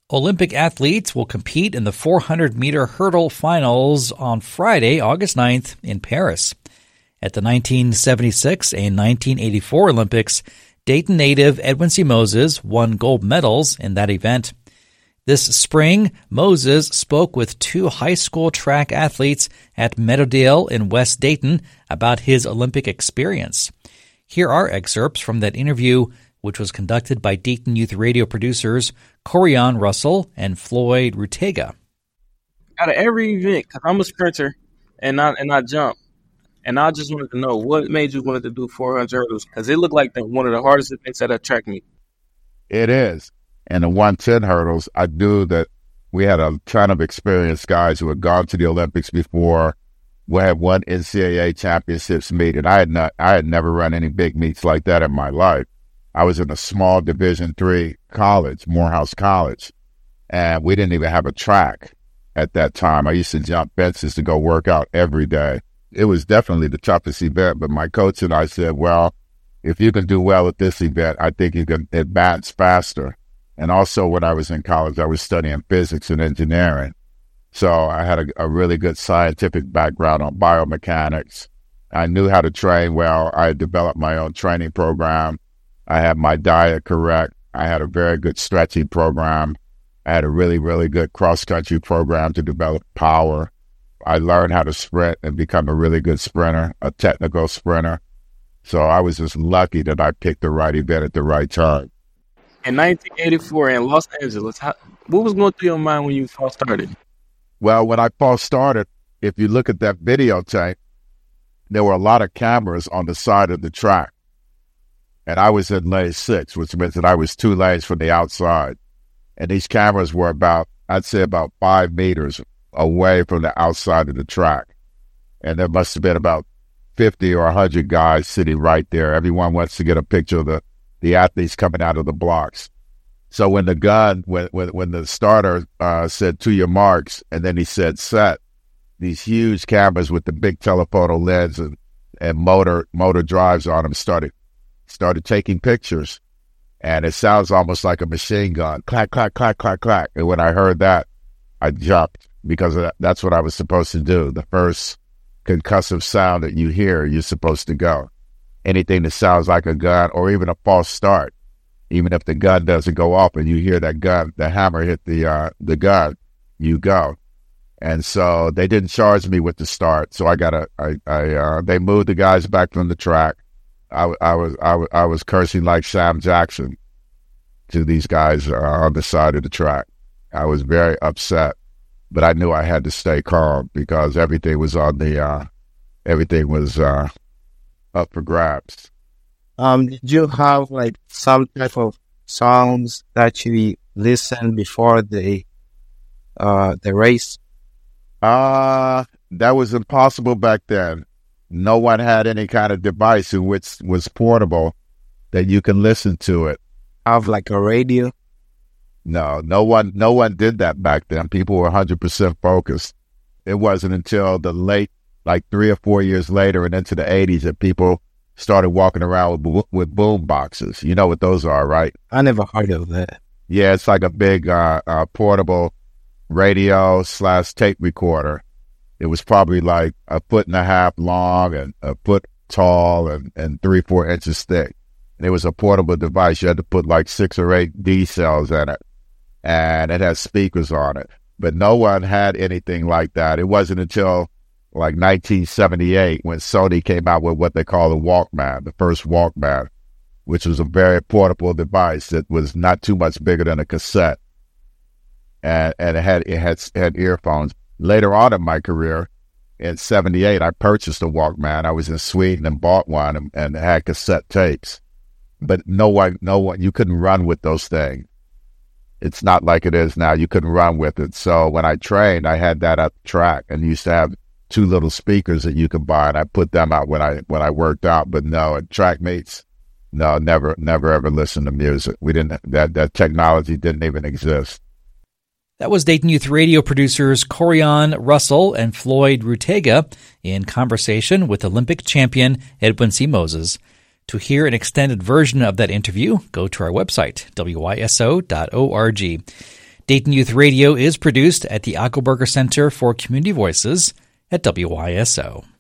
Olympic athletes will compete in the 400-meter hurdle finals on Friday, August 9th in Paris. At the 1976 and 1984 Olympics, Dayton native Edwin C. Moses won gold medals in that event. This spring, Moses spoke with two high school track athletes at Meadowdale in West Dayton about his Olympic experience. Here are excerpts from that interview, which was conducted by Dayton Youth Radio producers Corian Russell and Floyd Rutega. Out of every event, because I'm a sprinter and I jump, and I just wanted to know what made you want to do 400 hurdles, because it looked like one of the hardest events at a track meet. It is. And the 110 hurdles, I knew that we had a ton of experienced guys who had gone to the Olympics before. We had won NCAA championships meet, and I had never run any big meets like that in my life. I was in a small Division III college, Morehouse College, and we didn't even have a track at that time. I used to jump fences to go work out every day. It was definitely the toughest event, but my coach and I said, well, if you can do well at this event, I think you can advance faster. And also when I was in college, I was studying physics and engineering. So I had a really good scientific background on biomechanics. I knew how to train well. I had developed my own training program. I had my diet correct. I had a very good stretching program. I had a really, really good cross-country program to develop power. I learned how to sprint and become a really good sprinter, a technical sprinter. So I was just lucky that I picked the right event at the right time. In 1984 in Los Angeles, what was going through your mind when you first started? Well, when I first started, if you look at that videotape, there were a lot of cameras on the side of the track. And I was in lane 6, which meant that I was 2 lanes from the outside. And these cameras were about 5 meters away from the outside of the track. And there must have been about 50 or 100 guys sitting right there. Everyone wants to get a picture of the athletes coming out of the blocks. So when the starter said to your marks, and then he said set, these huge cameras with the big telephoto lens and motor drives on them started taking pictures. And it sounds almost like a machine gun. Clack, clack, clack, clack, clack. And when I heard that, I jumped, because that's what I was supposed to do. The first concussive sound that you hear, you're supposed to go. Anything that sounds like a gun or even a false start, even if the gun doesn't go off and you hear that gun, the hammer hit the gun, you go. And so they didn't charge me with the start. So they moved the guys back from the track. I was cursing like Sam Jackson to these guys on the side of the track. I was very upset, but I knew I had to stay calm because everything was up for grabs. Did you have like some type of songs that you listened before the race? That was impossible back then. No one had any kind of device which was portable that you can listen to it. Have like a radio? No one did that back then. People were 100% focused. It wasn't until the late, like 3 or 4 years later and into the 80s that people started walking around with boom boxes. You know what those are, right? I never heard of that. Yeah, it's like a big portable radio / tape recorder. It was probably like 1.5 feet long and 1 foot tall and 3-4 inches thick. And it was a portable device. You had to put like 6 or 8 D cells in it, and it had speakers on it. But no one had anything like that. It wasn't until like 1978 when Sony came out with what they call the Walkman, the first Walkman, which was a very portable device that was not too much bigger than a cassette, and it had earphones. Later on in my career, in 78, I purchased a Walkman. I was in Sweden and bought one and had cassette tapes. But no one, you couldn't run with those things. It's not like it is now. You couldn't run with it. So when I trained, I had that at the track and used to have 2 little speakers that you could buy, and I put them out when I worked out. But no, at track meets, no, never ever listened to music. We didn't. That technology didn't even exist. That was Dayton Youth Radio producers Corian Russell and Floyd Rutega in conversation with Olympic champion Edwin C. Moses. To hear an extended version of that interview, go to our website, wyso.org. Dayton Youth Radio is produced at the Ackelberger Center for Community Voices at WYSO.